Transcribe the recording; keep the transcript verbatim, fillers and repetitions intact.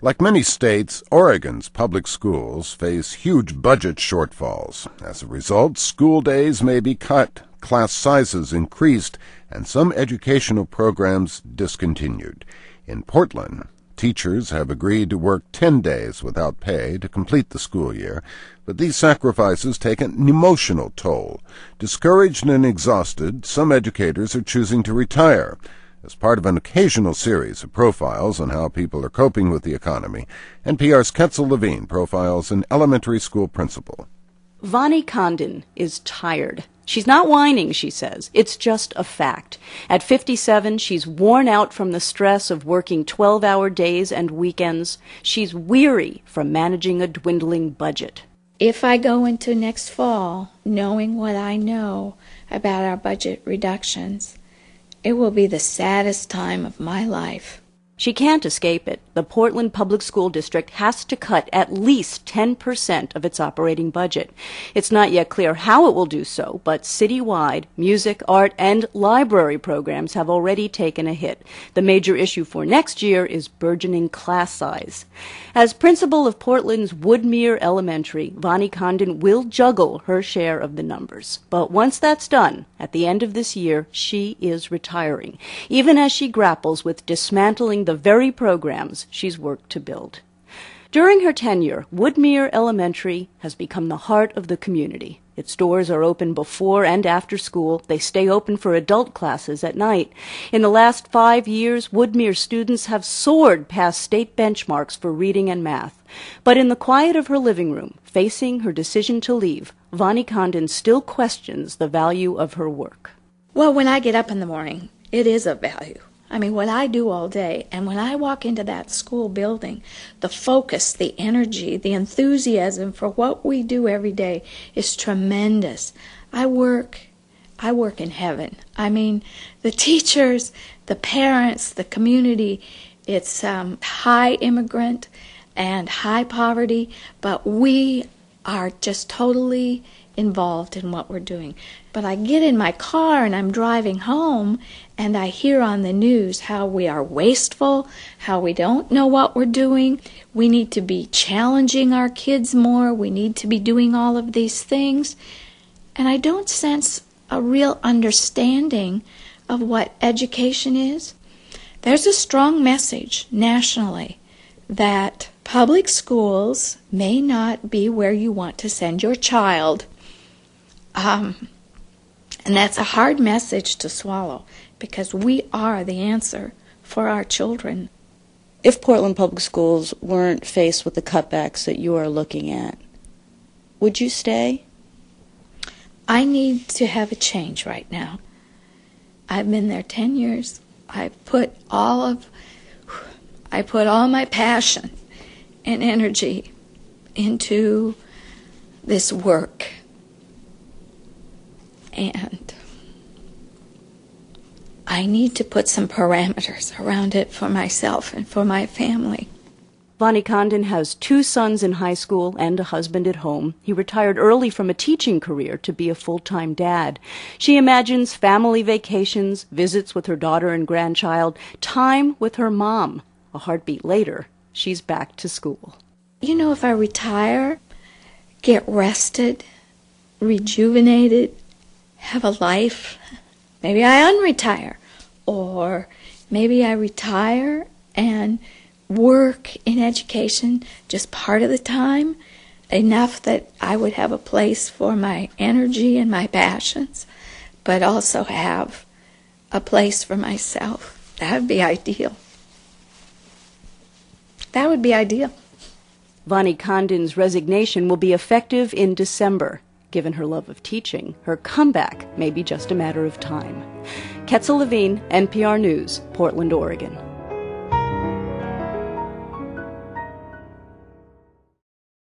Like many states, Oregon's public schools face huge budget shortfalls. As a result, school days may be cut, class sizes increased, and some educational programs discontinued. In Portland, teachers have agreed to work ten days without pay to complete the school year, but these sacrifices take an emotional toll. Discouraged and exhausted, some educators are choosing to retire. As part of an occasional series of profiles on how people are coping with the economy, N P R's Ketzel Levine profiles an elementary school principal. Vani Condon is tired. She's not whining, she says. It's just a fact. At fifty-seven, she's worn out from the stress of working twelve-hour days and weekends. She's weary from managing a dwindling budget. If I go into next fall knowing what I know about our budget reductions, it will be the saddest time of my life. She can't escape it. The Portland Public School District has to cut at least ten percent of its operating budget. It's not yet clear how it will do so, but citywide, music, art, and library programs have already taken a hit. The major issue for next year is burgeoning class size. As principal of Portland's Woodmere Elementary, Vani Condon will juggle her share of the numbers. But once that's done, at the end of this year, she is retiring, even as she grapples with dismantling the the very programs she's worked to build. During her tenure, Woodmere Elementary has become the heart of the community. Its doors are open before and after school. They stay open for adult classes at night. In the last five years, Woodmere students have soared past state benchmarks for reading and math. But in the quiet of her living room, facing her decision to leave, Vani Condon still questions the value of her work. Well, when I get up in the morning, it is of value. I mean, what I do all day, and when I walk into that school building, the focus, the energy, the enthusiasm for what we do every day is tremendous. I work, I work in heaven. I mean, the teachers, the parents, the community, it's um, high immigrant and high poverty, but we are just totally involved in what we're doing. But I get in my car and I'm driving home and I hear on the news how we are wasteful, how we don't know what we're doing. We need to be challenging our kids more. We need to be doing all of these things. And I don't sense a real understanding of what education is. There's a strong message nationally that public schools may not be where you want to send your child. Um, and that's a hard message to swallow because we are the answer for our children. If Portland Public Schools weren't faced with the cutbacks that you are looking at, would you stay? I need to have a change right now. I've been there ten years. I put all of, I put all my passion and energy into this work. And I need to put some parameters around it for myself and for my family. Vani Condon has two sons in high school and a husband at home. He retired early from a teaching career to be a full-time dad. She imagines family vacations, visits with her daughter and grandchild, time with her mom. A heartbeat later, she's back to school. You know, if I retire, get rested, rejuvenated, have a life, maybe I unretire, or maybe I retire and work in education just part of the time, enough that I would have a place for my energy and my passions, but also have a place for myself. That would be ideal. That would be ideal. Vani Condon's resignation will be effective in December. Given her love of teaching, her comeback may be just a matter of time. Ketzel Levine, N P R News, Portland, Oregon.